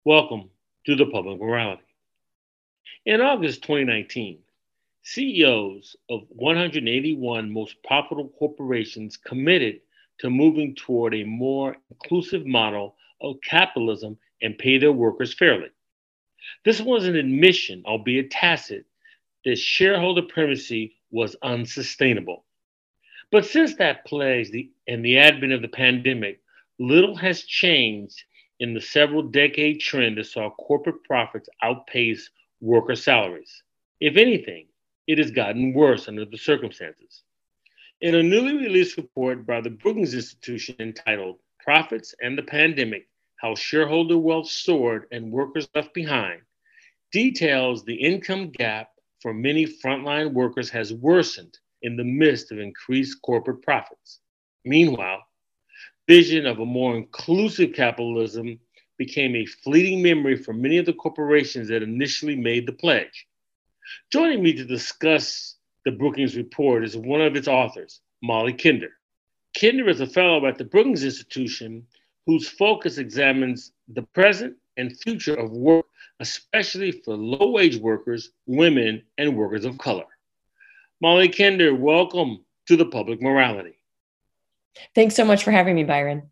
Welcome to the Public Morality. In August 2019, CEOs of 181 most profitable corporations committed to moving toward a more inclusive model of capitalism and pay their workers fairly. This was an admission, albeit tacit, that shareholder primacy was unsustainable. But since that pledge and the advent of the pandemic, little has changed in the several decade trend that saw corporate profits outpace worker salaries. If anything, it has gotten worse under the circumstances. In a newly released report by the Brookings Institution entitled Profits and the Pandemic: How Shareholder Wealth Soared and Workers Left Behind, details the income gap for many frontline workers has worsened in the midst of increased corporate profits. Meanwhile, vision of a more inclusive capitalism became a fleeting memory for many of the corporations that initially made the pledge. Joining me to discuss the Brookings report is one of its authors, Molly Kinder. Kinder is a fellow at the Brookings Institution whose focus examines the present and future of work, especially for low-wage workers, women, and workers of color. Molly Kinder, welcome to the Public Morality. Thanks so much for having me, Byron.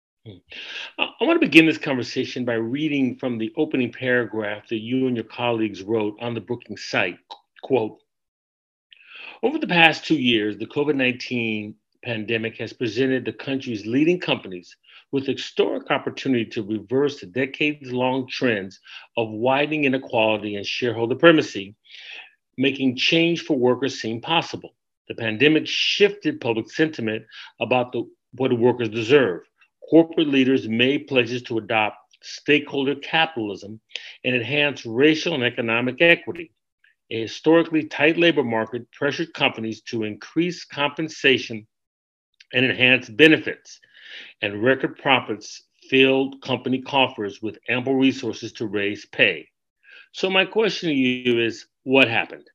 I want to begin this conversation by reading from the opening paragraph that you and your colleagues wrote on the Brookings site. Quote, over the past 2 years, the COVID-19 pandemic has presented the country's leading companies with historic opportunity to reverse the decades-long trends of widening inequality and shareholder primacy, making change for workers seem possible. The pandemic shifted public sentiment about what workers deserve. Corporate leaders made pledges to adopt stakeholder capitalism and enhance racial and economic equity. A historically tight labor market pressured companies to increase compensation and enhance benefits, and record profits filled company coffers with ample resources to raise pay. So my question to you is, what happened?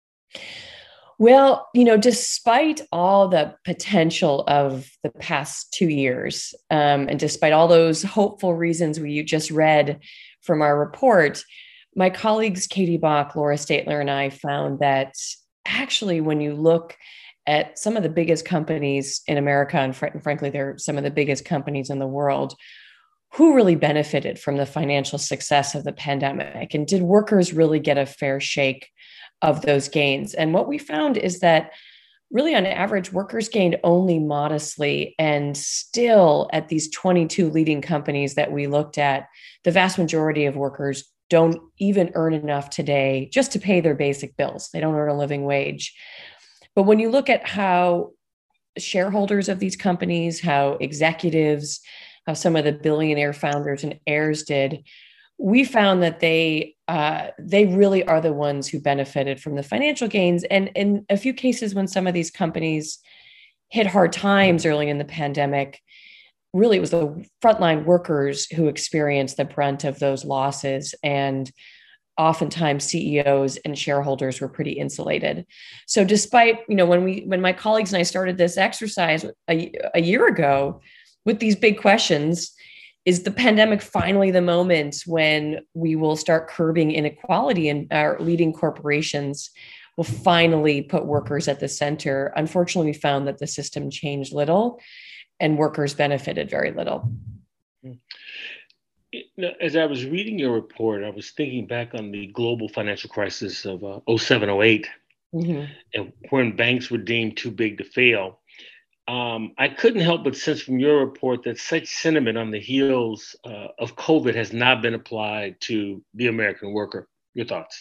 Well, despite all the potential of the past 2 years, and despite all those hopeful reasons you just read from our report, my colleagues Katie Bach, Laura Statler, and I found that actually, when you look at some of the biggest companies in America, and frankly, they're some of the biggest companies in the world, who really benefited from the financial success of the pandemic? And did workers really get a fair shake of those gains? And what we found is that really on average, workers gained only modestly, and still at these 22 leading companies that we looked at, the vast majority of workers don't even earn enough today just to pay their basic bills. They don't earn a living wage. But when you look at how shareholders of these companies, how executives, how some of the billionaire founders and heirs did, we found that they really are the ones who benefited from the financial gains. And in a few cases, when some of these companies hit hard times early in the pandemic, really it was the frontline workers who experienced the brunt of those losses. And oftentimes CEOs and shareholders were pretty insulated. So despite, when my colleagues and I started this exercise a year ago with these big questions, is the pandemic finally the moment when we will start curbing inequality and our leading corporations will finally put workers at the center? Unfortunately, we found that the system changed little and workers benefited very little. As I was reading your report, I was thinking back on the global financial crisis of 07, 08, and when banks were deemed too big to fail. I couldn't help but sense from your report that such sentiment on the heels of COVID has not been applied to the American worker. Your thoughts?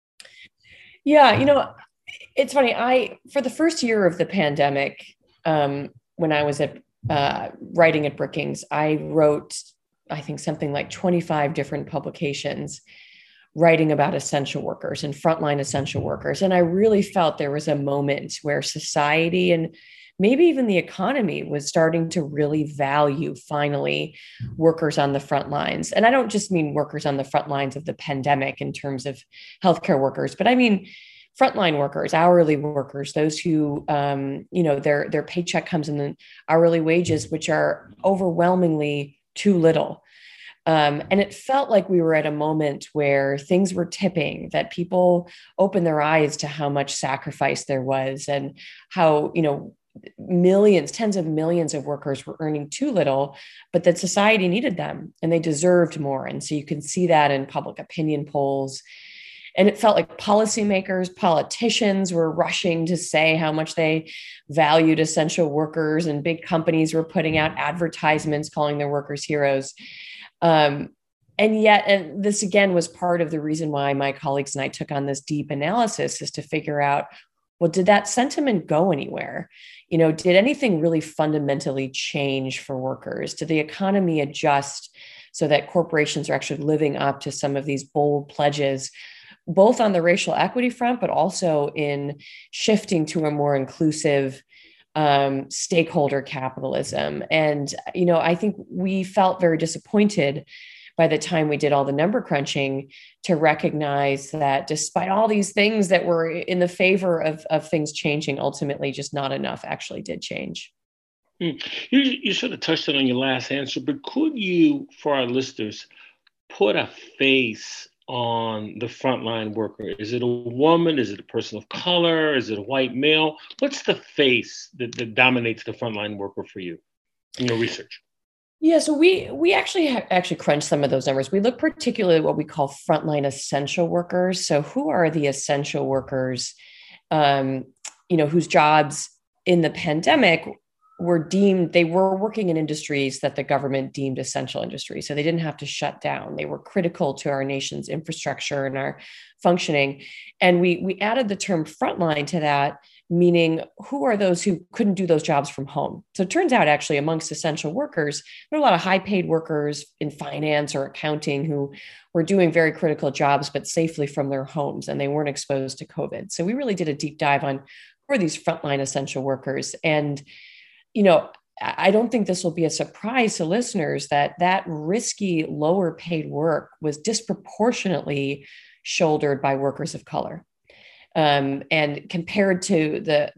Yeah, it's funny. For the first year of the pandemic, when I was writing at Brookings, I wrote, I think, something like 25 different publications writing about essential workers and frontline essential workers. And I really felt there was a moment where society and maybe even the economy was starting to really value, finally, workers on the front lines. And I don't just mean workers on the front lines of the pandemic in terms of healthcare workers, but I mean frontline workers, hourly workers, those who, their paycheck comes in the hourly wages, which are overwhelmingly too little. And it felt like we were at a moment where things were tipping, that people opened their eyes to how much sacrifice there was and how, millions, tens of millions of workers were earning too little, but that society needed them and they deserved more. And so you can see that in public opinion polls. And it felt like policymakers, politicians were rushing to say how much they valued essential workers, and big companies were putting out advertisements calling their workers heroes. And this again was part of the reason why my colleagues and I took on this deep analysis, is to figure out, well, did that sentiment go anywhere? Did anything really fundamentally change for workers? Did the economy adjust so that corporations are actually living up to some of these bold pledges, both on the racial equity front, but also in shifting to a more inclusive stakeholder capitalism? And, I think we felt very disappointed by the time we did all the number crunching to recognize that despite all these things that were in the favor of things changing, ultimately just not enough actually did change. You sort of touched on your last answer, but could you, for our listeners, put a face on the frontline worker? Is it a woman? Is it a person of color? Is it a white male? What's the face that dominates the frontline worker for you in your research? Yeah, so we actually crunched some of those numbers. We look particularly at what we call frontline essential workers. So who are the essential workers, whose jobs in the pandemic they were working in industries that the government deemed essential industries. So they didn't have to shut down. They were critical to our nation's infrastructure and our functioning. And we added the term frontline to that, meaning who are those who couldn't do those jobs from home? So it turns out actually amongst essential workers, there are a lot of high paid workers in finance or accounting who were doing very critical jobs, but safely from their homes, and they weren't exposed to COVID. So we really did a deep dive on who are these frontline essential workers. And I don't think this will be a surprise to listeners that risky, lower paid work was disproportionately shouldered by workers of color. And compared to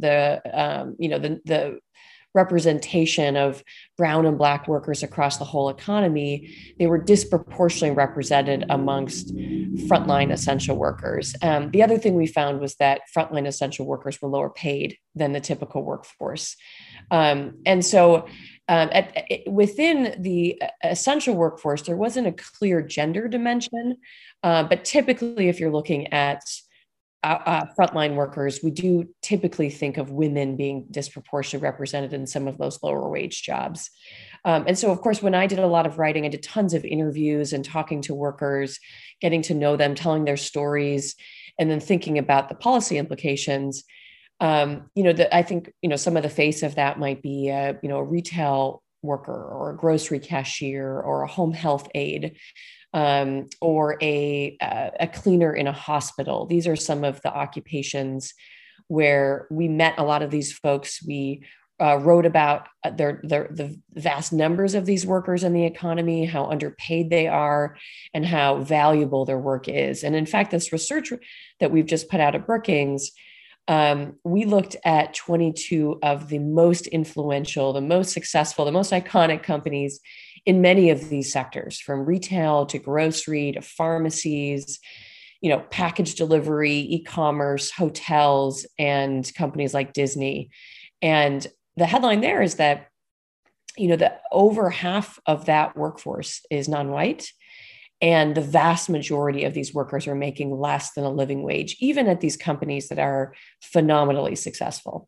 the representation of brown and black workers across the whole economy, they were disproportionately represented amongst frontline essential workers. The other thing we found was that frontline essential workers were lower paid than the typical workforce. And so within the essential workforce, there wasn't a clear gender dimension, but typically if you're looking at frontline workers, we do typically think of women being disproportionately represented in some of those lower wage jobs. And so, of course, when I did a lot of writing, I did tons of interviews and talking to workers, getting to know them, telling their stories, and then thinking about the policy implications. I think, some of the face of that might be, a retail worker or a grocery cashier or a home health aide. Or a cleaner in a hospital. These are some of the occupations where we met a lot of these folks. We wrote about the vast numbers of these workers in the economy, how underpaid they are, and how valuable their work is. And in fact, this research that we've just put out at Brookings, we looked at 22 of the most influential, the most successful, the most iconic companies in many of these sectors, from retail to grocery to pharmacies, package delivery, e-commerce, hotels, and companies like Disney. And the headline there is that, that over half of that workforce is non-white. And the vast majority of these workers are making less than a living wage, even at these companies that are phenomenally successful.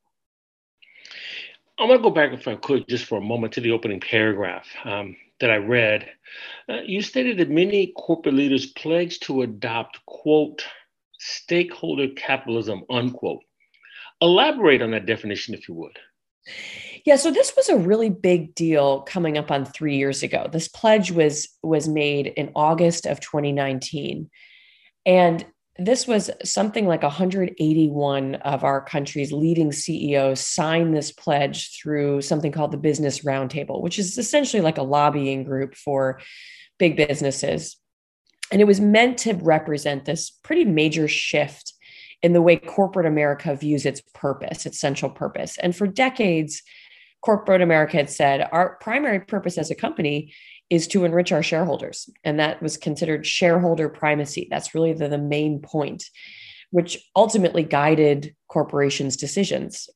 I'm going to go back, if I could, just for a moment to the opening paragraph that I read. You stated that many corporate leaders pledged to adopt, quote, stakeholder capitalism, unquote. Elaborate on that definition, if you would. Yeah, so this was a really big deal coming up on 3 years ago. This pledge was made in August of 2019. And this was something like 181 of our country's leading CEOs signed this pledge through something called the Business Roundtable, which is essentially like a lobbying group for big businesses. And it was meant to represent this pretty major shift in the way corporate America views its purpose, its central purpose. And for decades, corporate America had said, our primary purpose as a company is to enrich our shareholders. And that was considered shareholder primacy. That's really the main point, which ultimately guided corporations' decisions.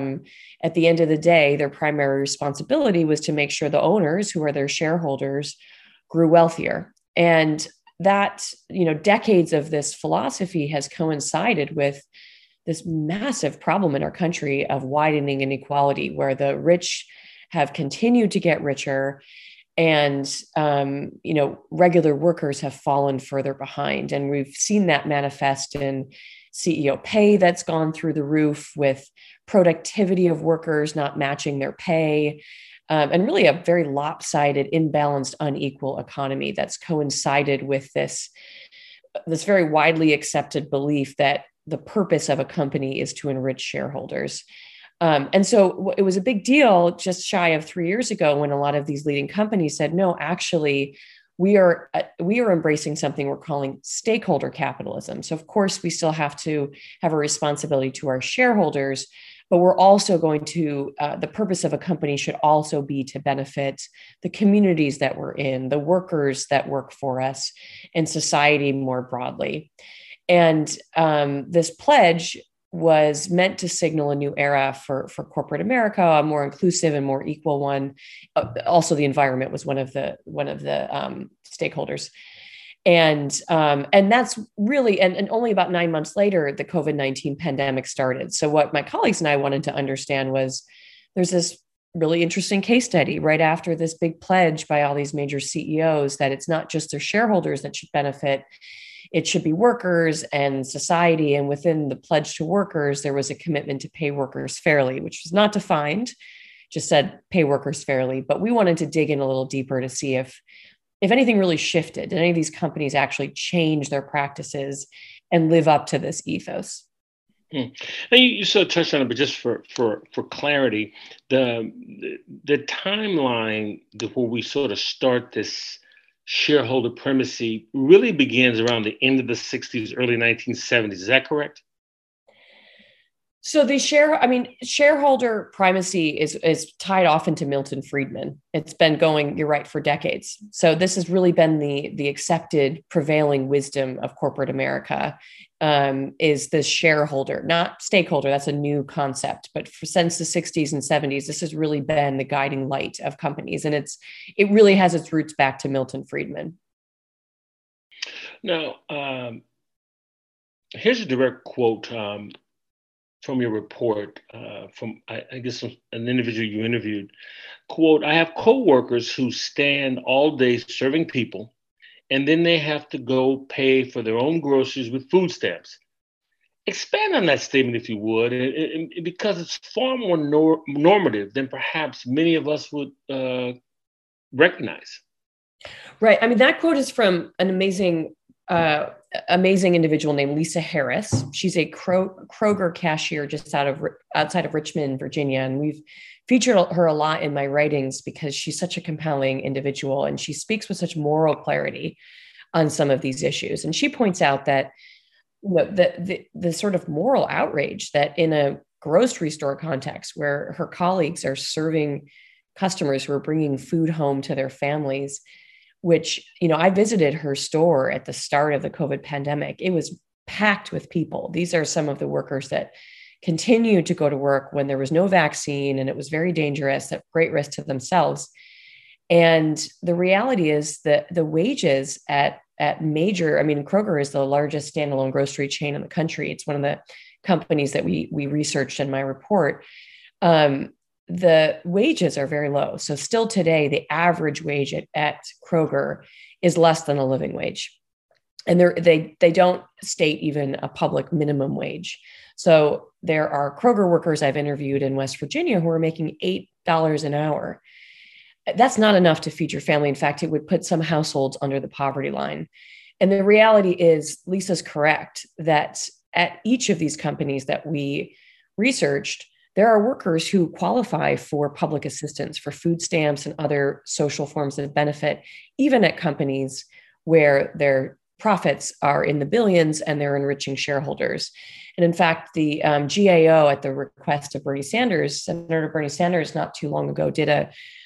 At the end of the day, their primary responsibility was to make sure the owners, who are their shareholders, grew wealthier. And that, decades of this philosophy has coincided with this massive problem in our country of widening inequality, where the rich have continued to get richer and regular workers have fallen further behind. And we've seen that manifest in CEO pay that's gone through the roof, with productivity of workers not matching their pay, and really a very lopsided, imbalanced, unequal economy that's coincided with this very widely accepted belief that the purpose of a company is to enrich shareholders. And so it was a big deal just shy of 3 years ago when a lot of these leading companies said, no, actually, we are embracing something we're calling stakeholder capitalism. So of course, we still have to have a responsibility to our shareholders, but we're also going to, the purpose of a company should also be to benefit the communities that we're in, the workers that work for us, and society more broadly. And this pledge was meant to signal a new era for corporate America, a more inclusive and more equal one. Also, the environment was one of the stakeholders, and that's really and only about 9 months later, the COVID-19 pandemic started. So what my colleagues and I wanted to understand was there's this really interesting case study right after this big pledge by all these major CEOs that it's not just their shareholders that should benefit. It should be workers and society. And within the pledge to workers, there was a commitment to pay workers fairly, which was not defined, just said pay workers fairly. But we wanted to dig in a little deeper to see if anything really shifted. Did any of these companies actually change their practices and live up to this ethos? And you sort of touched on it, but just for clarity, the timeline where we sort of start this shareholder primacy really begins around the end of the 60s, early 1970s. Is that correct? So the shareholder primacy is tied often to Milton Friedman. It's been going, you're right, for decades. So this has really been the accepted prevailing wisdom of corporate America, is the shareholder, not stakeholder. That's a new concept, but since the 60s and 70s, this has really been the guiding light of companies, and it really has its roots back to Milton Friedman. Now, here's a direct quote from your report, from I guess an individual you interviewed. Quote, "I have coworkers who stand all day serving people, and then they have to go pay for their own groceries with food stamps." Expand on that statement, if you would, because it's far more normative than perhaps many of us would recognize. Right. I mean, that quote is from an amazing individual named Lisa Harris. She's a Kroger cashier just outside of Richmond, Virginia. And we've featured her a lot in my writings because she's such a compelling individual and she speaks with such moral clarity on some of these issues. And she points out that the sort of moral outrage that in a grocery store context where her colleagues are serving customers who are bringing food home to their families, which, I visited her store at the start of the COVID pandemic. It was packed with people. These are some of the workers that continued to go to work when there was no vaccine and it was very dangerous, at great risk to themselves. And the reality is that the wages at major, Kroger is the largest standalone grocery chain in the country. It's one of the companies that we researched in my report. The wages are very low. So still today, the average wage at Kroger is less than a living wage. And they don't state even a public minimum wage. So there are Kroger workers I've interviewed in West Virginia who are making $8 an hour. That's not enough to feed your family. In fact, it would put some households under the poverty line. And the reality is, Lisa's correct, that at each of these companies that we researched, there are workers who qualify for public assistance, for food stamps and other social forms of benefit, even at companies where their profits are in the billions and they're enriching shareholders. And in fact, the GAO, at the request of Senator Bernie Sanders, not too long ago, did a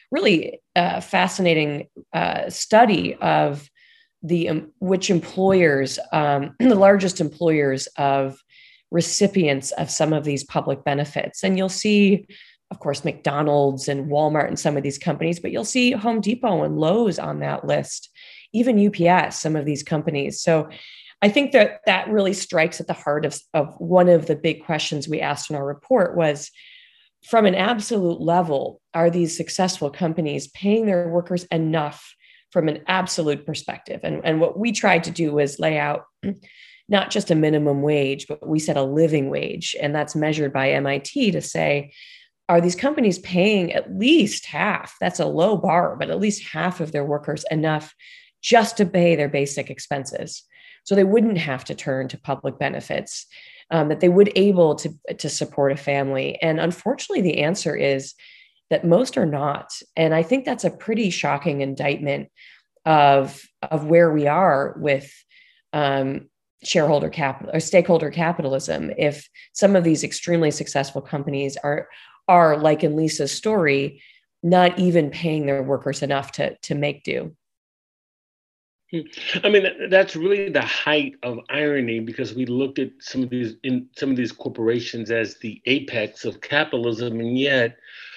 really fascinating study of which employers, the largest employers of recipients of some of these public benefits. And you'll see, of course, McDonald's and Walmart and some of these companies, but you'll see Home Depot and Lowe's on that list, even UPS, some of these companies. So I think that really strikes at the heart of one of the big questions we asked in our report was, from an absolute level, are these successful companies paying their workers enough from an absolute perspective? And what we tried to do was lay out not just a minimum wage, but we said a living wage. And that's measured by MIT to say, are these companies paying at least half? That's a low bar, but at least half of their workers enough just to pay their basic expenses. So they wouldn't have to turn to public benefits, that they would able to support a family. And unfortunately, the answer is that most are not. And I think that's a pretty shocking indictment of where we are with shareholder capital or stakeholder capitalism. If some of these extremely successful companies are like in Lisa's story, not even paying their workers enough to make do. I mean, that's really the height of irony, because we looked at some of these corporations as the apex of capitalism, and yet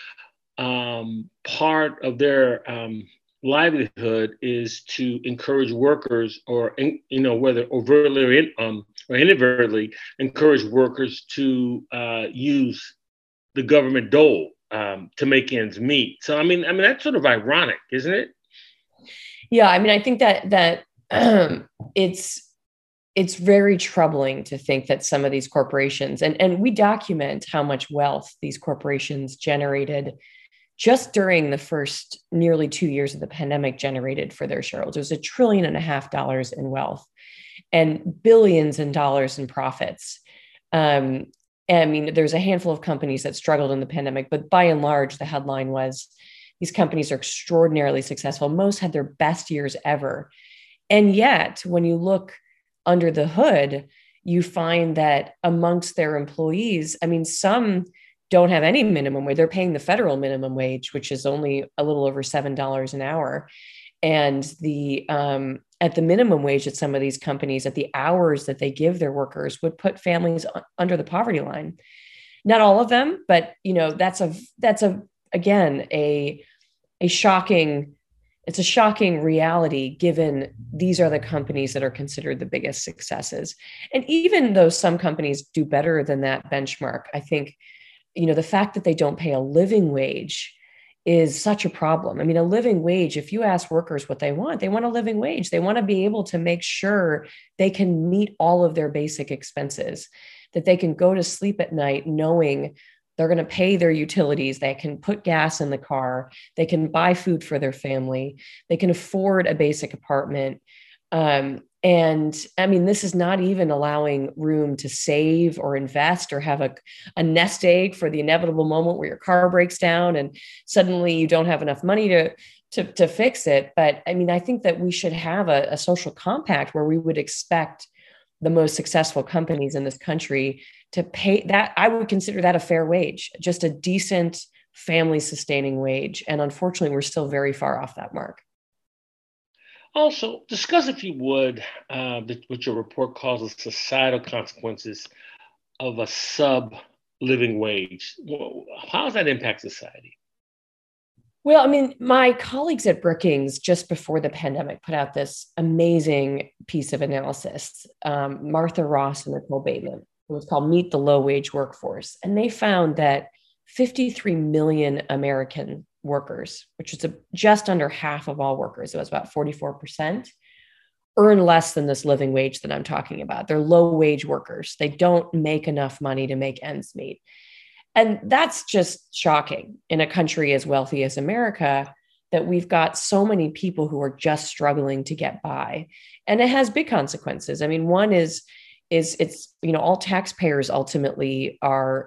part of their livelihood is to encourage workers, or whether overtly or inadvertently, encourage workers to use the government dole to make ends meet. So I mean that's sort of ironic, isn't it? Yeah, I mean, I think that it's very troubling to think that some of these corporations, and we document how much wealth these corporations generated just during the first nearly 2 years of the pandemic, generated for their shareholders. It was $1.5 trillion in wealth and billions in dollars in profits. I mean, there's a handful of companies that struggled in the pandemic, but by and large, the headline was, these companies are extraordinarily successful. Most had their best years ever. And yet, when you look under the hood, you find that amongst their employees, I mean, some don't have any minimum wage. They're paying the federal minimum wage, which is only a little over $7 an hour. And at the minimum wage at some of these companies, at the hours that they give their workers, would put families under the poverty line. Not all of them, but that's again a shocking reality, given these are the companies that are considered the biggest successes. And even though some companies do better than that benchmark, I think the fact that they don't pay a living wage is such a problem. I mean, a living wage, if you ask workers what they want a living wage. They want to be able to make sure they can meet all of their basic expenses, that they can go to sleep at night knowing they're going to pay their utilities, they can put gas in the car, they can buy food for their family, they can afford a basic apartment. And I mean, this is not even allowing room to save or invest or have a nest egg for the inevitable moment where your car breaks down and suddenly you don't have enough money to fix it. But I mean, I think that we should have a social compact where we would expect the most successful companies in this country to pay that. I would consider that a fair wage, just a decent family sustaining wage. And unfortunately, we're still very far off that mark. Also, discuss, if you would, what your report calls the societal consequences of a sub-living wage. How does that impact society? Well, I mean, my colleagues at Brookings, just before the pandemic, put out this amazing piece of analysis, Martha Ross and Nicole Bateman. It was called Meet the Low Wage Workforce. And they found that 53 million American workers, which is just under half of all workers, it was about 44%, earn less than this living wage that I'm talking about. They're low wage workers. They don't make enough money to make ends meet. And that's just shocking in a country as wealthy as America, that we've got so many people who are just struggling to get by. And it has big consequences. I mean, one is it's all taxpayers ultimately are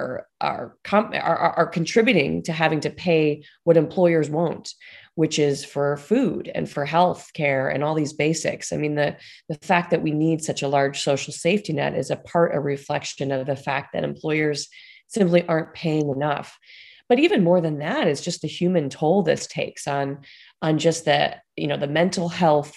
contributing to having to pay what employers won't, which is for food and for health care and all these basics. I mean, the fact that we need such a large social safety net is a reflection of the fact that employers simply aren't paying enough. But even more than that is just the human toll this takes on just the mental health,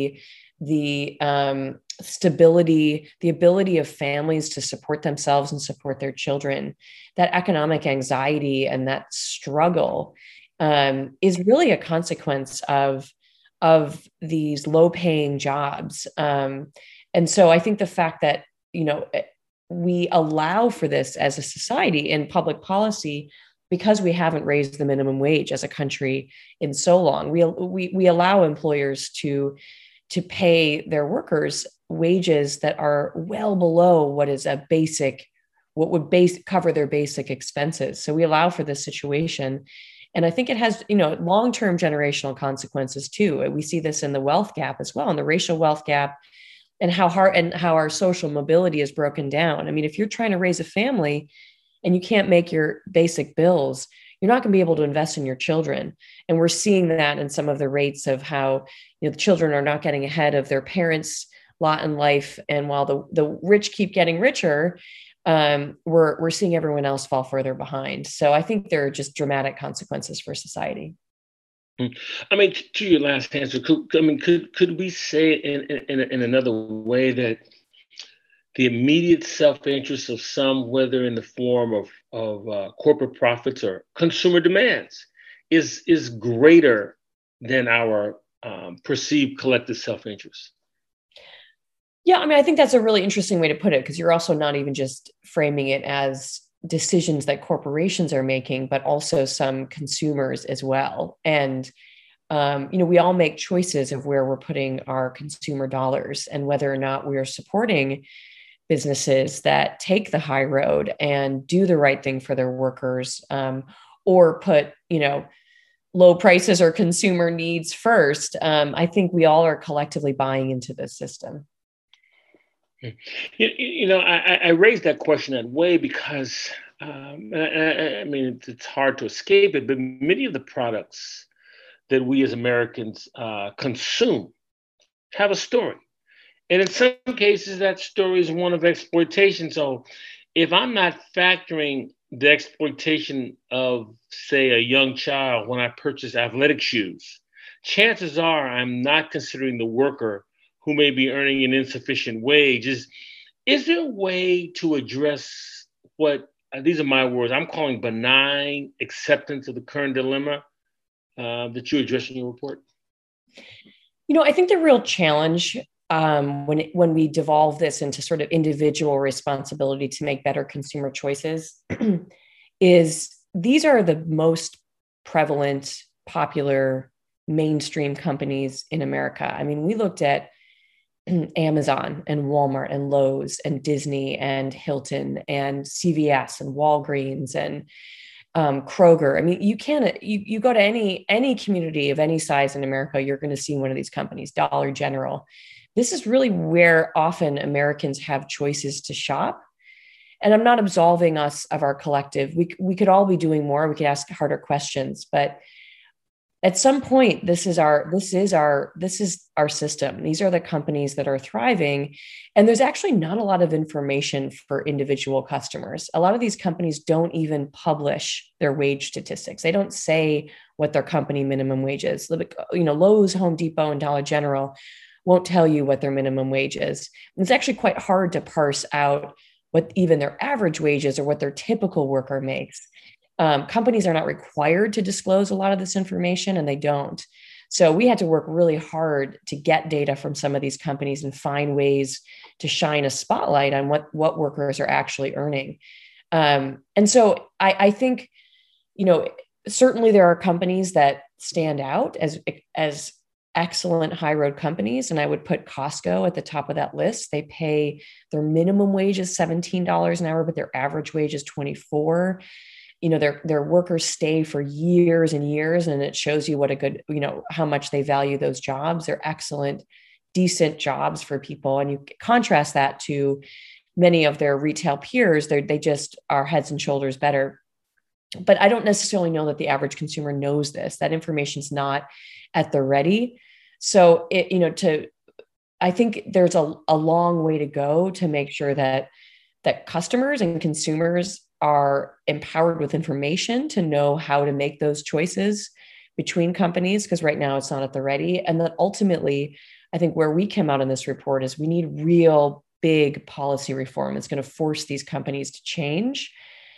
the stability, the ability of families to support themselves and support their children, that economic anxiety and that struggle is really a consequence of these low paying jobs. And so I think the fact that, we allow for this as a society in public policy, because we haven't raised the minimum wage as a country in so long, we allow employers to pay their workers wages that are well below what is what would cover their basic expenses. So we allow for this situation. And I think it has, long-term generational consequences too. We see this in the wealth gap as well, in the racial wealth gap, and how our social mobility is broken down. I mean, if you're trying to raise a family and you can't make your basic bills, you're not going to be able to invest in your children. And we're seeing that in some of the rates of how, the children are not getting ahead of their parents' lot in life. And while the rich keep getting richer, we're seeing everyone else fall further behind. So I think there are just dramatic consequences for society. I mean, to your last answer, could we say in another way that the immediate self-interest of some, whether in the form of corporate profits or consumer demands, is greater than our perceived collective self-interest? Yeah, I mean, I think that's a really interesting way to put it, because you're also not even just framing it as decisions that corporations are making, but also some consumers as well. And, we all make choices of where we're putting our consumer dollars and whether or not we're supporting businesses that take the high road and do the right thing for their workers, or put, low prices or consumer needs first. I think we all are collectively buying into this system. I raised that question that way because, I mean, it's hard to escape it, but many of the products that we as Americans consume have a story. And in some cases, that story is one of exploitation. So if I'm not factoring the exploitation of, say, a young child when I purchase athletic shoes, chances are I'm not considering the worker who may be earning an insufficient wage. Is there a way to address what, these are my words, I'm calling benign acceptance of the current dilemma that you address in your report? I think the real challenge when we devolve this into sort of individual responsibility to make better consumer choices is these are the most prevalent, popular, mainstream companies in America. I mean, we looked at Amazon and Walmart and Lowe's and Disney and Hilton and CVS and Walgreens and Kroger. I mean, you go to any community of any size in America, you're going to see one of these companies, Dollar General. This is really where often Americans have choices to shop. And I'm not absolving us of our collective. We could all be doing more. We could ask harder questions, but at some point, this is our system. These are the companies that are thriving. And there's actually not a lot of information for individual customers. A lot of these companies don't even publish their wage statistics. They don't say what their company minimum wage is. Lowe's, Home Depot, and Dollar General won't tell you what their minimum wage is. And it's actually quite hard to parse out what even their average wage is or what their typical worker makes. Companies are not required to disclose a lot of this information, and they don't. So we had to work really hard to get data from some of these companies and find ways to shine a spotlight on what workers are actually earning. And so I think, certainly there are companies that stand out as excellent high road companies. And I would put Costco at the top of that list. They pay their minimum wage is $17 an hour, but their average wage is $24. Their workers stay for years and years, and it shows you what a good, how much they value those jobs. They're excellent, decent jobs for people. And you contrast that to many of their retail peers, they just are heads and shoulders better. But I don't necessarily know that the average consumer knows this. That information's not at the ready. So I think there's a long way to go to make sure that customers and consumers are empowered with information to know how to make those choices between companies, because right now it's not at the ready. And then ultimately, I think where we came out in this report is we need real big policy reform that's going to force these companies to change.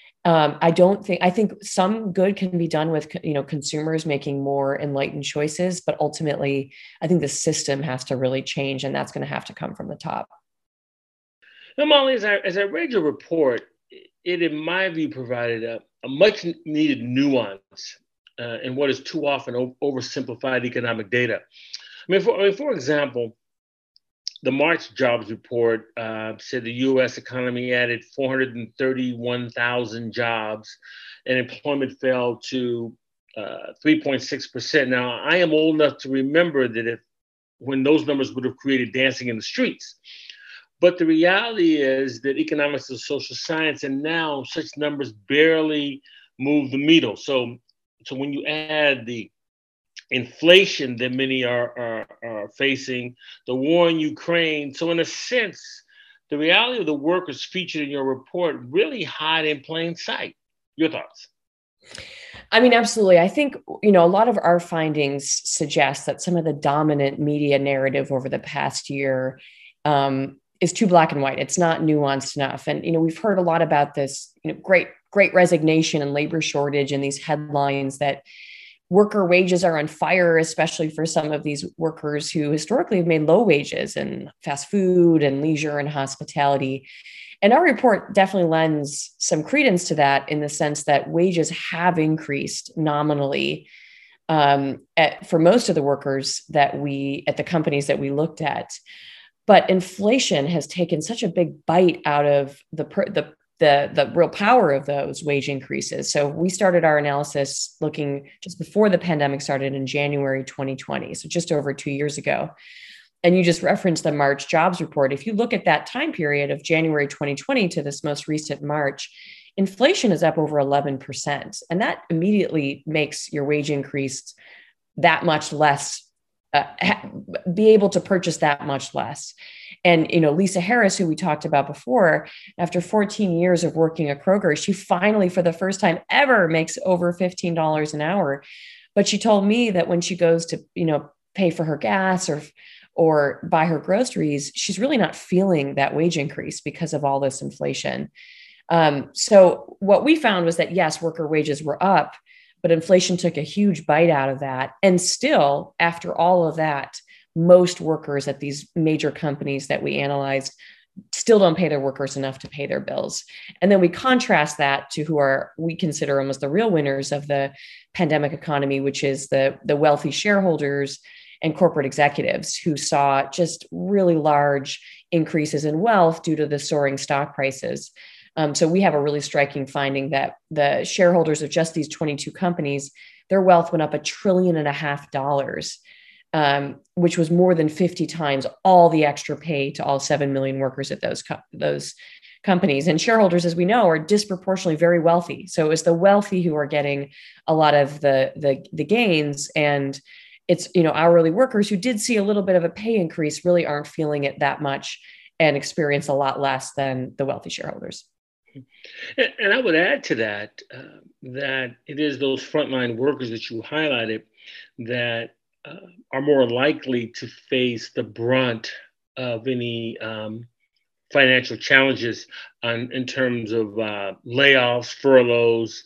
I think some good can be done with, consumers making more enlightened choices, but ultimately I think the system has to really change, and that's going to have to come from the top. Now, Molly, as I read your report, it, in my view, provided a much needed nuance in what is too often oversimplified economic data. For example, the March jobs report said the U.S. economy added 431,000 jobs, and employment fell to 3.6%. Now, I am old enough to remember that when those numbers would have created dancing in the streets. But the reality is that economics is a social science, and now such numbers barely move the needle. So when you add the inflation that many are facing, the war in Ukraine. So in a sense, the reality of the workers featured in your report really hide in plain sight. Your thoughts? I mean, absolutely. I think, a lot of our findings suggest that some of the dominant media narrative over the past year is too black and white. It's not nuanced enough. And, we've heard a lot about this, great resignation and labor shortage, and these headlines that worker wages are on fire, especially for some of these workers who historically have made low wages in fast food and leisure and hospitality. And our report definitely lends some credence to that, in the sense that wages have increased nominally for most of the workers at the companies that we looked at. But inflation has taken such a big bite out of the real power of those wage increases. So we started our analysis looking just before the pandemic started in January 2020, so just over 2 years ago. And you just referenced the March jobs report. If you look at that time period of January 2020 to this most recent March, inflation is up over 11%. And that immediately makes your wage increase that much less, be able to purchase that much less. And, Lisa Harris, who we talked about before, after 14 years of working at Kroger, she finally, for the first time ever, makes over $15 an hour. But she told me that when she goes to, pay for her gas or buy her groceries, she's really not feeling that wage increase because of all this inflation. So what we found was that, yes, worker wages were up, but inflation took a huge bite out of that. And still, after all of that, most workers at these major companies that we analyzed still don't pay their workers enough to pay their bills. And then we contrast that to we consider almost the real winners of the pandemic economy, which is the wealthy shareholders and corporate executives, who saw just really large increases in wealth due to the soaring stock prices. So we have a really striking finding that the shareholders of just these 22 companies, their wealth went up $1.5 trillion, which was more than 50 times all the extra pay to all 7 million workers at those companies. And shareholders, as we know, are disproportionately very wealthy. So it's the wealthy who are getting a lot of the gains. And it's, hourly workers who did see a little bit of a pay increase really aren't feeling it that much and experience a lot less than the wealthy shareholders. And I would add to that, that it is those frontline workers that you highlighted that are more likely to face the brunt of any financial challenges in terms of layoffs, furloughs,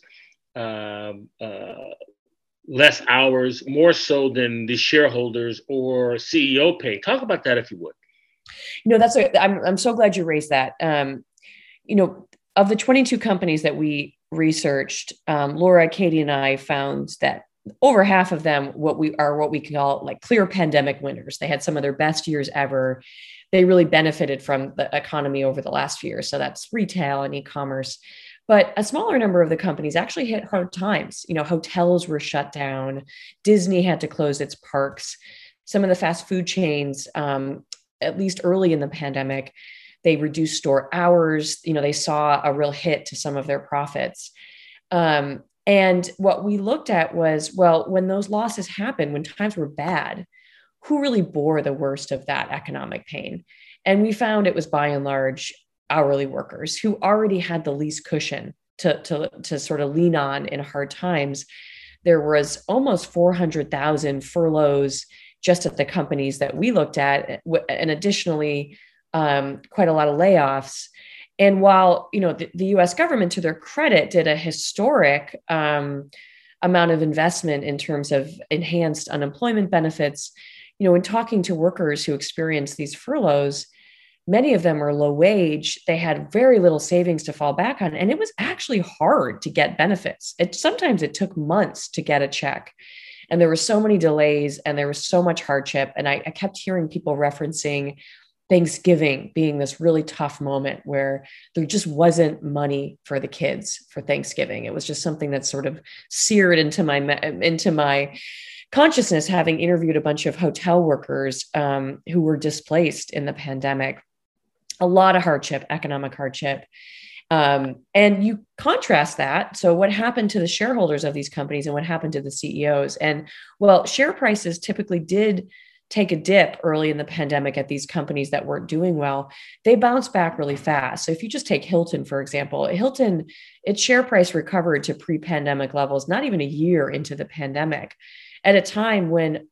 less hours, more so than the shareholders or CEO pay. Talk about that, if you would. I'm so glad you raised that. Of the 22 companies that we researched, Laura, Katie, and I found that over half of them, what we call like clear pandemic winners. They had some of their best years ever. They really benefited from the economy over the last few years. So that's retail and e-commerce. But a smaller number of the companies actually hit hard times. Hotels were shut down. Disney had to close its parks. Some of the fast food chains, at least early in the pandemic, they reduced store hours. They saw a real hit to some of their profits. And what we looked at was, well, when those losses happened, when times were bad, who really bore the worst of that economic pain? And we found it was by and large hourly workers who already had the least cushion to sort of lean on in hard times. There was almost 400,000 furloughs just at the companies that we looked at, and additionally, quite a lot of layoffs. And while the U.S. government, to their credit, did a historic amount of investment in terms of enhanced unemployment benefits, in talking to workers who experienced these furloughs, many of them are low wage. They had very little savings to fall back on. And it was actually hard to get benefits. Sometimes it took months to get a check. And there were so many delays and there was so much hardship. And I kept hearing people referencing Thanksgiving being this really tough moment where there just wasn't money for the kids for Thanksgiving. It was just something that sort of seared into my consciousness, having interviewed a bunch of hotel workers who were displaced in the pandemic. A lot of hardship, economic hardship. And you contrast that. So what happened to the shareholders of these companies and what happened to the CEOs? And well, share prices typically did take a dip early in the pandemic at these companies that weren't doing well. They bounced back really fast. So if you just take Hilton, for example, its share price recovered to pre-pandemic levels, not even a year into the pandemic, at a time when,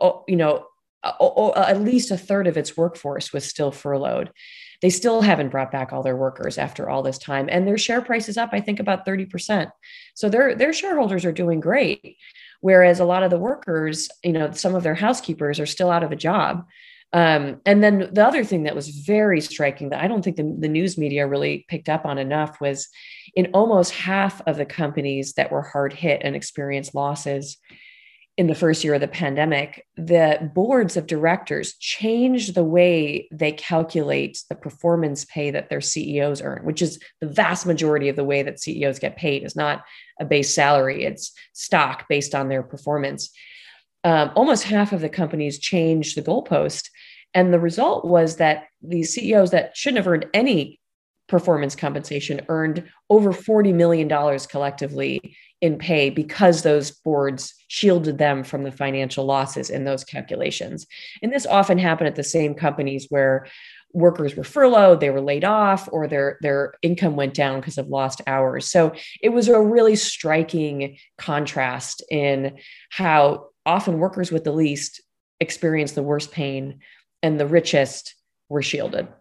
at least a third of its workforce was still furloughed. They still haven't brought back all their workers after all this time. And their share price is up, I think, about 30%. So their shareholders are doing great. Whereas a lot of the workers, some of their housekeepers are still out of a job. And then the other thing that was very striking that I don't think the news media really picked up on enough was in almost half of the companies that were hard hit and experienced losses in the first year of the pandemic, the boards of directors changed the way they calculate the performance pay that their CEOs earn, which is the vast majority of the way that CEOs get paid. Is not a base salary, it's stock based on their performance. Almost half of the companies changed the goalpost. And the result was that these CEOs that shouldn't have earned any performance compensation earned over $40 million collectively in pay because those boards shielded them from the financial losses in those calculations. And this often happened at the same companies where workers were furloughed, they were laid off, or their income went down because of lost hours. So it was a really striking contrast in how often workers with the least experienced the worst pain and the richest were shielded.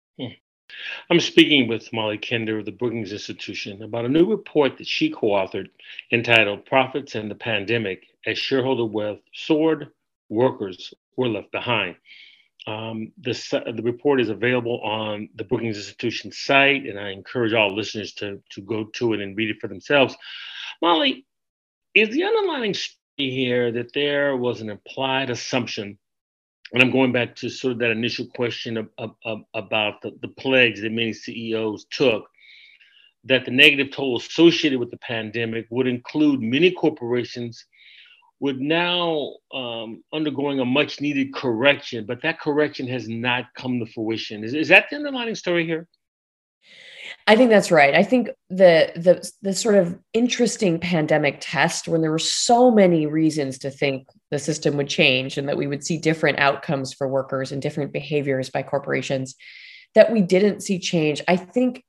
I'm speaking with Molly Kinder of the Brookings Institution about a new report that she co-authored entitled Profits and the Pandemic as Shareholder Wealth Soared, Workers Were Left Behind. The report is available on the Brookings Institution site, and I encourage all listeners to go to it and read it for themselves. Molly, is the underlying story here that there was an implied assumption, and I'm going back to sort of that initial question about the plagues that many CEOs took, that the negative toll associated with the pandemic would include many corporations would now undergoing a much needed correction, but that correction has not come to fruition. Is that the underlying story here? I think that's right. I think the sort of interesting pandemic test, when there were so many reasons to think the system would change and that we would see different outcomes for workers and different behaviors by corporations, that we didn't see change, I think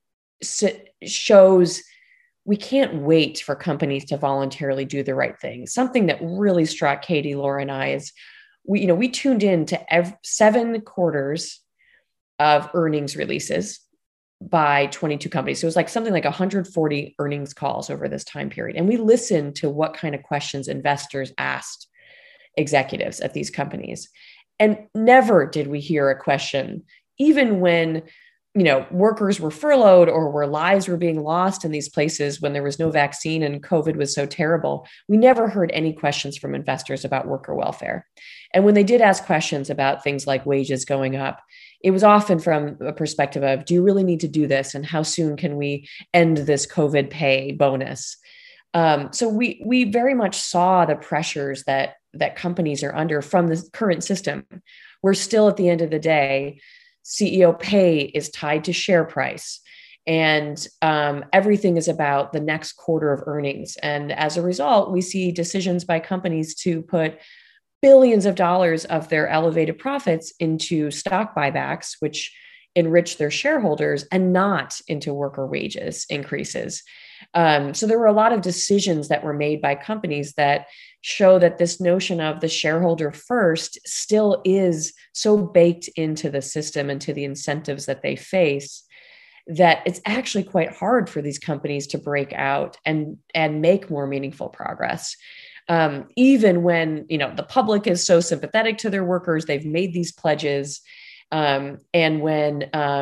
shows we can't wait for companies to voluntarily do the right thing. Something that really struck Katie, Laura, and I is we tuned in to 7 quarters of earnings releases by 22 companies. So it was like something like 140 earnings calls over this time period. And we listened to what kind of questions investors asked executives at these companies. And never did we hear a question, even when workers were furloughed or where lives were being lost in these places when there was no vaccine and COVID was so terrible. We never heard any questions from investors about worker welfare. And when they did ask questions about things like wages going up, it was often from a perspective of, do you really need to do this? And how soon can we end this COVID pay bonus? So we very much saw the pressures that companies are under from the current system. We're still, at the end of the day, CEO pay is tied to share price, and everything is about the next quarter of earnings. And as a result, we see decisions by companies to put billions of dollars of their elevated profits into stock buybacks, which enrich their shareholders, and not into worker wages increases. So there were a lot of decisions that were made by companies that show that this notion of the shareholder first still is so baked into the system and to the incentives that they face that it's actually quite hard for these companies to break out and make more meaningful progress. Even when the public is so sympathetic to their workers, they've made these pledges, and when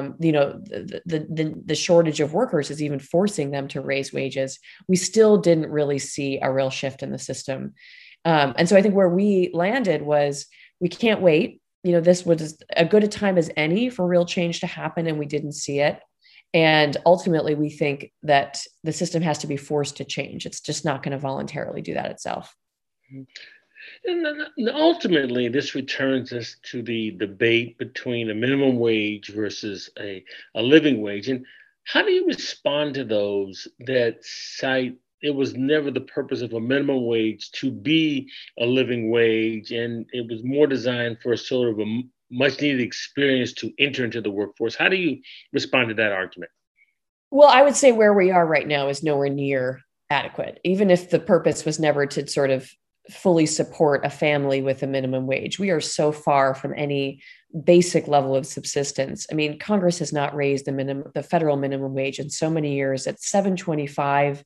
the shortage of workers is even forcing them to raise wages, we still didn't really see a real shift in the system. And so I think where we landed was we can't wait. This was as good a time as any for real change to happen, and we didn't see it. And ultimately, we think that the system has to be forced to change. It's just not going to voluntarily do that itself. And ultimately, this returns us to the debate between a minimum wage versus a living wage. And how do you respond to those that cite it was never the purpose of a minimum wage to be a living wage, and it was more designed for a sort of a much needed experience to enter into the workforce? How do you respond to that argument? Well, I would say where we are right now is nowhere near adequate, even if the purpose was never to sort of fully support a family with a minimum wage. We are so far from any basic level of subsistence. I mean, Congress has not raised the federal minimum wage in so many years. At $7.25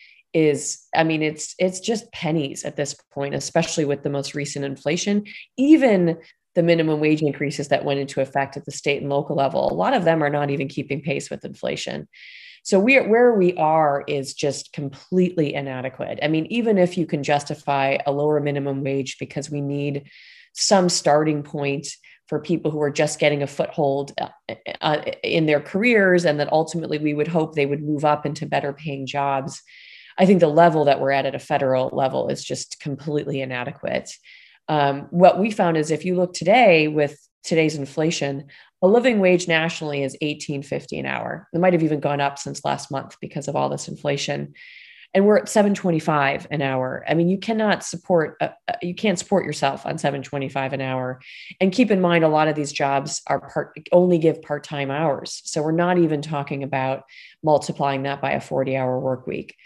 it's just pennies at this point, especially with the most recent inflation. Even the minimum wage increases that went into effect at the state and local level, a lot of them are not even keeping pace with inflation. So where we are is just completely inadequate. I mean, even if you can justify a lower minimum wage because we need some starting point for people who are just getting a foothold in their careers, and that ultimately we would hope they would move up into better paying jobs, I think the level that we're at a federal level is just completely inadequate. What we found is if you look today with today's inflation, a living wage nationally is $18.50 an hour. It might have even gone up since last month because of all this inflation. And we're at $7.25 an hour. I mean, you can't support yourself on $7.25 an hour. And keep in mind, a lot of these jobs only give part-time hours. So we're not even talking about multiplying that by a 40-hour work week.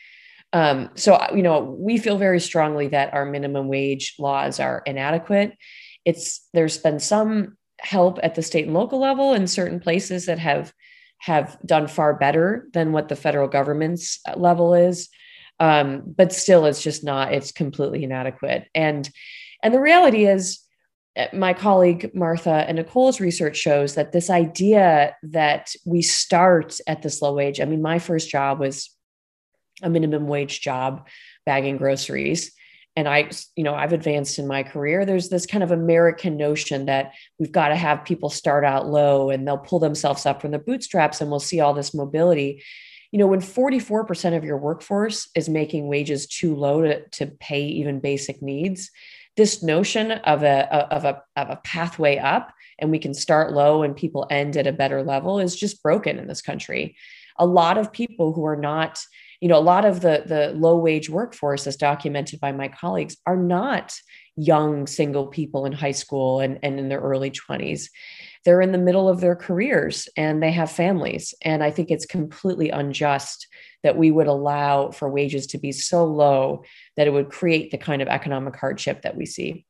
So we feel very strongly that our minimum wage laws are inadequate. There's been some help at the state and local level in certain places that have done far better than what the federal government's level is. But still, it's completely inadequate. And the reality is, my colleague Martha and Nicole's research shows that this idea that we start at this low wage. I mean, my first job was a minimum wage job bagging groceries. And I've advanced in my career. There's this kind of American notion that we've got to have people start out low and they'll pull themselves up from the bootstraps and we'll see all this mobility. When 44% of your workforce is making wages too low to pay even basic needs, this notion of a pathway up and we can start low and people end at a better level is just broken in this country. A lot of people who are not, a lot of the low wage workforce, as documented by my colleagues, are not young single people in high school and in their early 20s. They're in the middle of their careers and they have families. And I think it's completely unjust that we would allow for wages to be so low that it would create the kind of economic hardship that we see.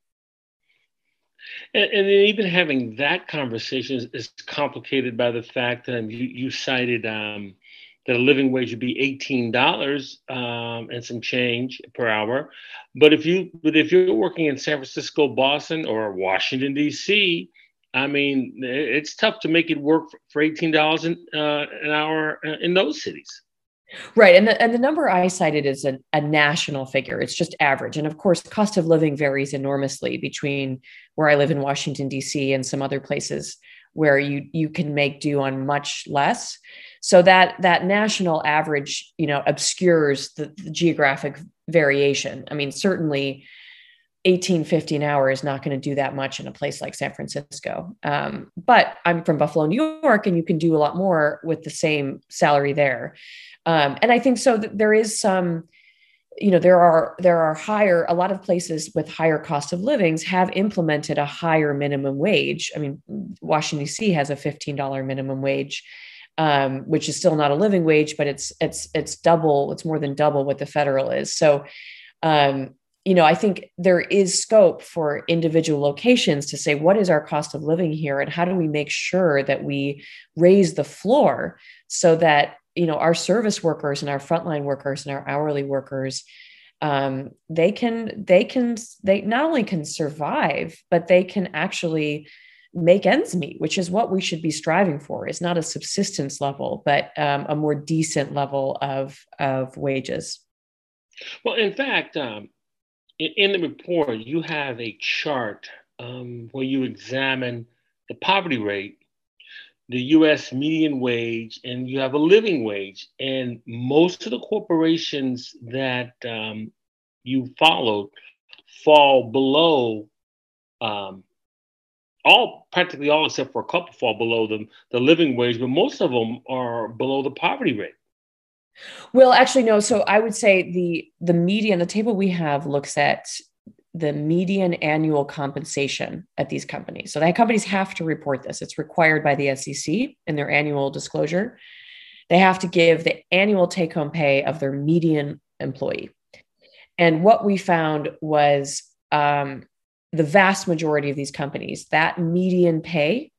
And even having that conversation is complicated by the fact that you cited that a living wage would be $18 and some change per hour. But if you're working in San Francisco, Boston, or Washington, D.C., I mean, it's tough to make it work for $18 an hour in those cities. Right. And the number I cited is a national figure. It's just average. And of course, cost of living varies enormously between where I live in Washington, D.C. and some other places where you can make do on much less. So that national average, obscures the geographic variation. I mean, certainly $18.50 an hour is not going to do that much in a place like San Francisco. But I'm from Buffalo, New York, and you can do a lot more with the same salary there. And I think so that there is some, there are a lot of places with higher cost of livings have implemented a higher minimum wage. I mean, Washington, D.C. has a $15 minimum wage. which is still not a living wage, but it's double, it's more than double what the federal is. So, I think there is scope for individual locations to say, what is our cost of living here? And how do we make sure that we raise the floor so that, our service workers and our frontline workers and our hourly workers, they not only can survive, but they can actually make ends meet, which is what we should be striving for. Is not a subsistence level, but a more decent level of wages. Well, in fact, in the report, you have a chart where you examine the poverty rate, the U.S. median wage, and you have a living wage. And most of the corporations that you followed fall below, practically all except for a couple fall below the living wage, but most of them are below the poverty rate. Well, actually, no. So I would say the median, the table we have looks at the median annual compensation at these companies. So the companies have to report this. It's required by the SEC in their annual disclosure. They have to give the annual take-home pay of their median employee. And what we found was the vast majority of these companies, that median pay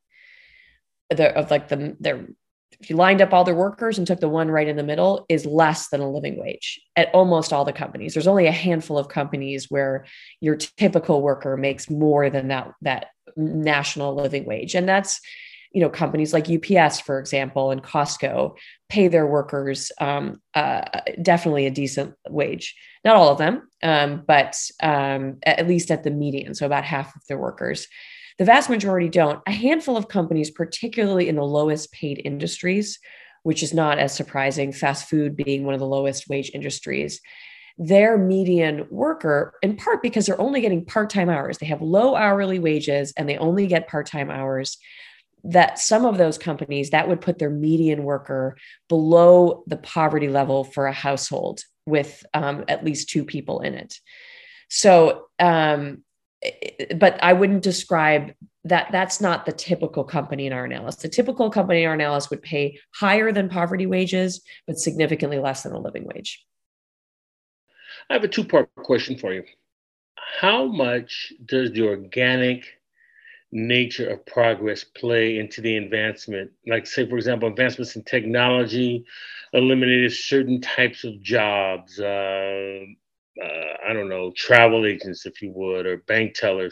if you lined up all their workers and took the one right in the middle, is less than a living wage at almost all the companies. There's only a handful of companies where your typical worker makes more than that national living wage. And that's, companies like UPS, for example, and Costco pay their workers definitely a decent wage. Not all of them, but at least at the median. So about half of their workers. The vast majority don't. A handful of companies, particularly in the lowest paid industries, which is not as surprising, fast food being one of the lowest wage industries, their median worker, in part because they're only getting part-time hours, they have low hourly wages and they only get part-time hours, that some of those companies, that would put their median worker below the poverty level for a household with at least two people in it. So, but I wouldn't describe that. That's not the typical company in our analysis. The typical company in our analysis would pay higher than poverty wages, but significantly less than a living wage. I have a two-part question for you. How much does the organic nature of progress play into the advancement? Like, say, for example, advancements in technology eliminated certain types of jobs, I don't know, travel agents, if you would, or bank tellers.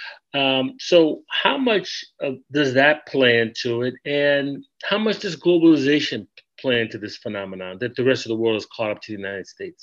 So how much does that play into it? And how much does globalization play into this phenomenon that the rest of the world is caught up to the United States?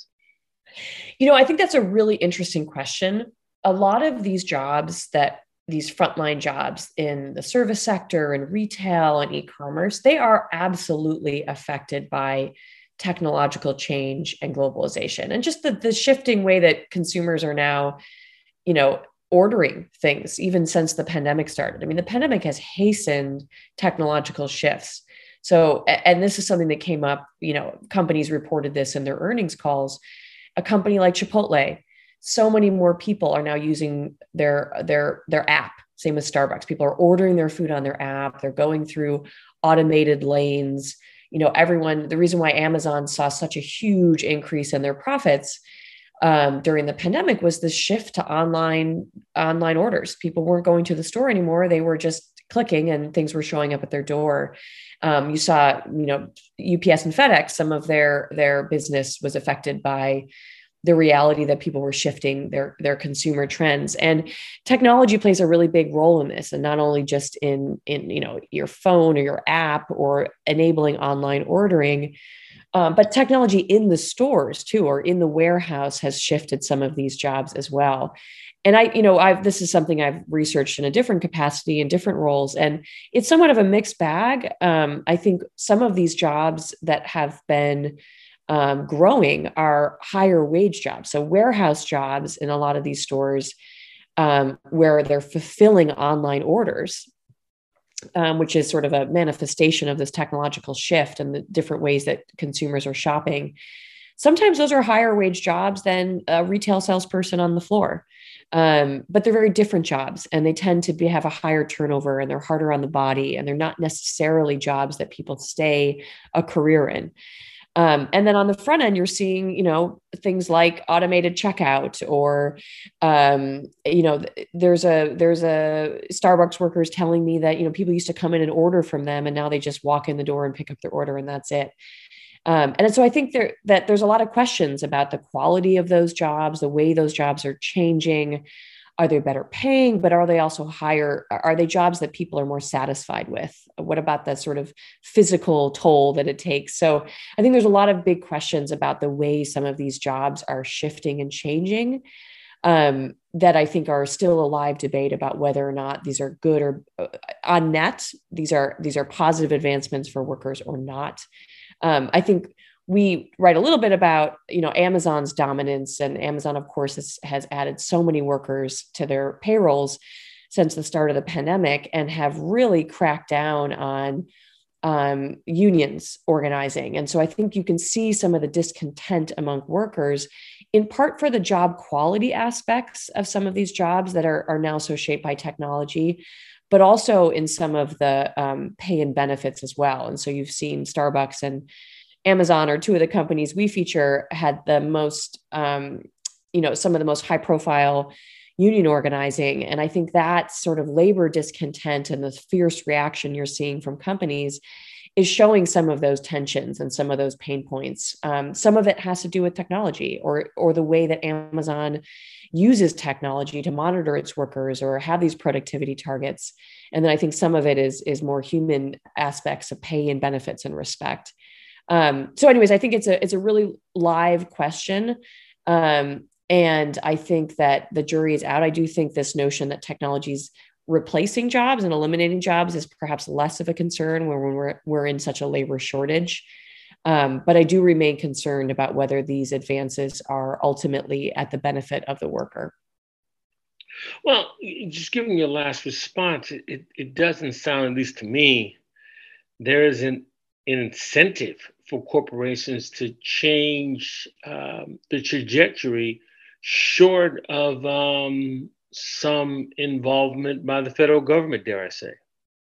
I think that's a really interesting question. A lot of these jobs these frontline jobs in the service sector and retail and e-commerce, they are absolutely affected by technological change and globalization and just the shifting way that consumers are now, ordering things, even since the pandemic started. I mean, the pandemic has hastened technological shifts. So, and this is something that came up, companies reported this in their earnings calls. A company like Chipotle, so many more people are now using their app. Same with Starbucks. People are ordering their food on their app. They're going through automated lanes. The reason why Amazon saw such a huge increase in their profits during the pandemic was the shift to online orders. People weren't going to the store anymore. They were just clicking and things were showing up at their door. You saw, UPS and FedEx, some of their business was affected by the reality that people were shifting their consumer trends, and technology plays a really big role in this. And not only just in your phone or your app or enabling online ordering, but technology in the stores too, or in the warehouse has shifted some of these jobs as well. And this is something I've researched in a different capacity in different roles, and it's somewhat of a mixed bag. I think some of these jobs that have been growing are higher wage jobs. So warehouse jobs in a lot of these stores where they're fulfilling online orders, which is sort of a manifestation of this technological shift and the different ways that consumers are shopping. Sometimes those are higher wage jobs than a retail salesperson on the floor. But they're very different jobs, and they tend to have a higher turnover, and they're harder on the body, and they're not necessarily jobs that people stay a career in. And then on the front end, you're seeing, things like automated checkout, or, there's a Starbucks workers telling me that, people used to come in and order from them, and now they just walk in the door and pick up their order, and that's it. And so I think that there's a lot of questions about the quality of those jobs, the way those jobs are changing. Are they better paying, but are they also higher? Are they jobs that people are more satisfied with? What about the sort of physical toll that it takes? So I think there's a lot of big questions about the way some of these jobs are shifting and changing, that I think are still a live debate about whether or not these are good, or on net, these are positive advancements for workers or not. I think we write a little bit about, Amazon's dominance, and Amazon, of course, has added so many workers to their payrolls since the start of the pandemic, and have really cracked down on unions organizing. And so I think you can see some of the discontent among workers, in part for the job quality aspects of some of these jobs that are now so shaped by technology, but also in some of the pay and benefits as well. And so you've seen Starbucks and Amazon, or two of the companies we feature, had the most, some of the most high profile union organizing. And I think that sort of labor discontent and the fierce reaction you're seeing from companies is showing some of those tensions and some of those pain points. Some of it has to do with technology, or the way that Amazon uses technology to monitor its workers or have these productivity targets. And then I think some of it is more human aspects of pay and benefits and respect. So anyways, I think it's a really live question. And I think that the jury is out. I do think this notion that technology's replacing jobs and eliminating jobs is perhaps less of a concern when we're in such a labor shortage. But I do remain concerned about whether these advances are ultimately at the benefit of the worker. Well, just giving your last response, it doesn't sound, at least to me, there is an incentive for corporations to change the trajectory, short of some involvement by the federal government, dare I say.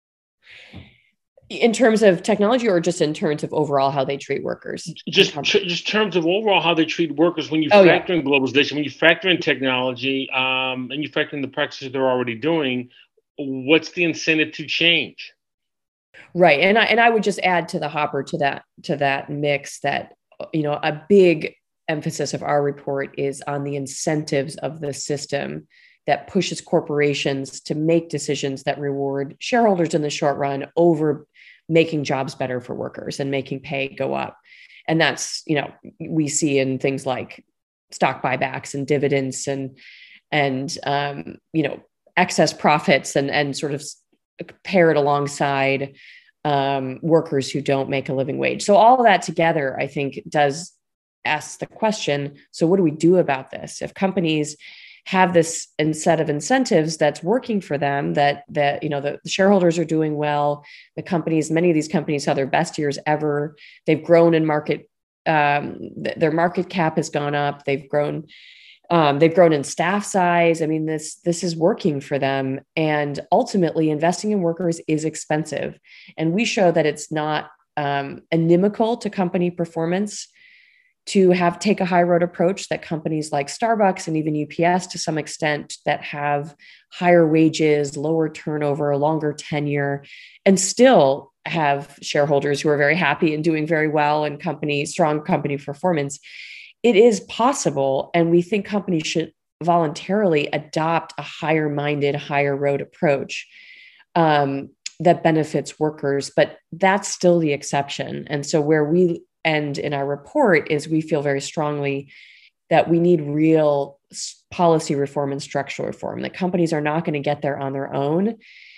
In terms of technology, or just in terms of overall how they treat workers? Just terms of overall how they treat workers when you factor in globalization, when you factor in technology, and you factor in the practices they're already doing. What's the incentive to change? Right, and I would just add to the hopper to that mix that a big emphasis of our report is on the incentives of the system that pushes corporations to make decisions that reward shareholders in the short run over making jobs better for workers and making pay go up. And that's, we see in things like stock buybacks and dividends and excess profits, and sort of pair it alongside workers who don't make a living wage. So all of that together, I think, does ask the question, so what do we do about this? If companies have this set of incentives that's working for them, that the shareholders are doing well, many of these companies have their best years ever, they've grown in market, their market cap has gone up, they've grown in staff size. I mean, this is working for them. And ultimately, investing in workers is expensive. And we show that it's not inimical to company performance to take a high road approach, that companies like Starbucks and even UPS to some extent, that have higher wages, lower turnover, longer tenure, and still have shareholders who are very happy and doing very well, and strong company performance. It is possible. And we think companies should voluntarily adopt a higher-minded, higher road approach that benefits workers, but that's still the exception. And so where we end in our report is we feel very strongly that we need real policy reform and structural reform, that companies are not going to get there on their own.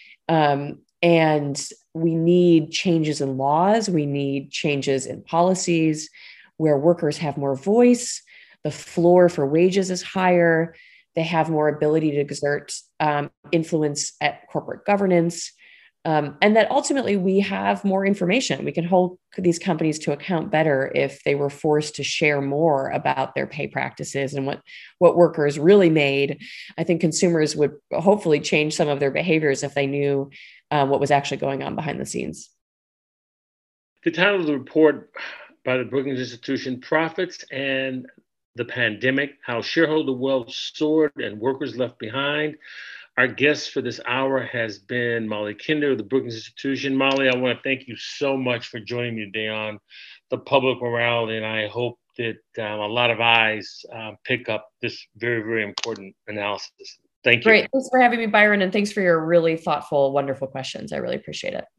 And we need changes in laws. We need changes in policies where workers have more voice. The floor for wages is higher. They have more ability to exert influence at corporate governance. And that ultimately we have more information. We can hold these companies to account better if they were forced to share more about their pay practices and what workers really made. I think consumers would hopefully change some of their behaviors if they knew what was actually going on behind the scenes. The title of the report by the Brookings Institution, Profits and the Pandemic, How Shareholder Wealth Soared and Workers Left Behind. Our guest for this hour has been Molly Kinder of the Brookings Institution. Molly, I want to thank you so much for joining me today on the public morality, and I hope that a lot of eyes pick up this very, very important analysis. Thank you. Great. Thanks for having me, Byron, and thanks for your really thoughtful, wonderful questions. I really appreciate it.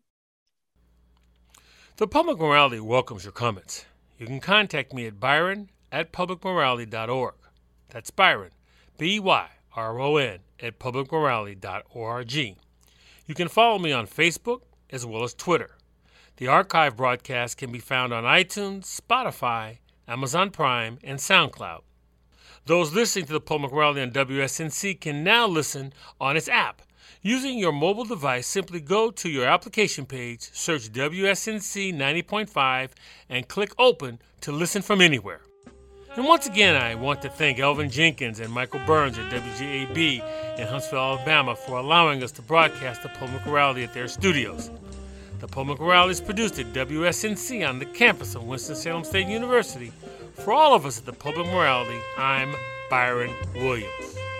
The Public Morality welcomes your comments. You can contact me at byron@publicmorality.org. That's Byron, BYRON, at publicmorality.org. You can follow me on Facebook as well as Twitter. The archive broadcast can be found on iTunes, Spotify, Amazon Prime, and SoundCloud. Those listening to the Public Morality on WSNC can now listen on its app. Using your mobile device, simply go to your application page, search WSNC 90.5, and click Open to listen from anywhere. And once again, I want to thank Elvin Jenkins and Michael Burns at WGAB in Huntsville, Alabama, for allowing us to broadcast the Public Morality at their studios. The Public Morality is produced at WSNC on the campus of Winston-Salem State University. For all of us at the Public Morality, I'm Byron Williams.